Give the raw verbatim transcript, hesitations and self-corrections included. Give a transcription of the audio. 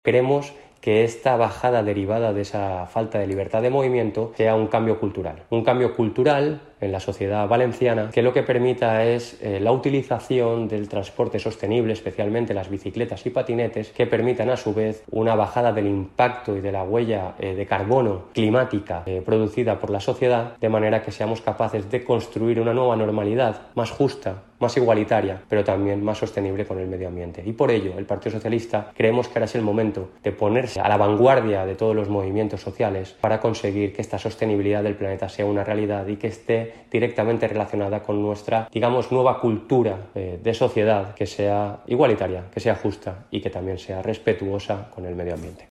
Queremos que esta bajada derivada de esa falta de libertad de movimiento sea un cambio cultural. Un cambio cultural en la sociedad valenciana que lo que permita es eh, la utilización del transporte sostenible, especialmente las bicicletas y patinetes, que permitan a su vez una bajada del impacto y de la huella eh, de carbono climática eh, producida por la sociedad, de manera que seamos capaces de construir una nueva normalidad más justa, más igualitaria, pero también más sostenible con el medio ambiente. Y por ello, el Partido Socialista creemos que ahora es el momento de ponerse a la vanguardia de todos los movimientos sociales para conseguir que esta sostenibilidad del planeta sea una realidad y que esté directamente relacionada con nuestra, digamos, nueva cultura eh, de sociedad que sea igualitaria, que sea justa y que también sea respetuosa con el medio ambiente.